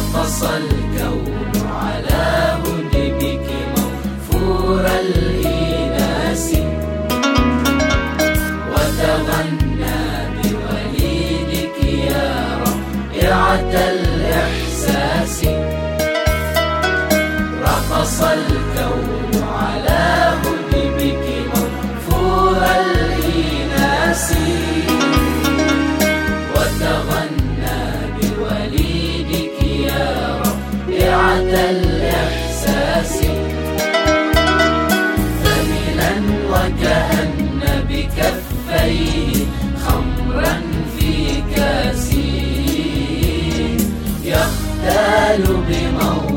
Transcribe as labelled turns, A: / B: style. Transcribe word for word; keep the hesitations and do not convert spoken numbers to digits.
A: رقص الكون على هدبك موفور الإناس، وتغنى بوليدك يا رائعة الإحساس. رقص الكون على هدبك موفور الإناس، وتغنى بوليدك يا رائعة الإحساس. ثملا وكأن بكفيه خمرا في كاس، يختال بموت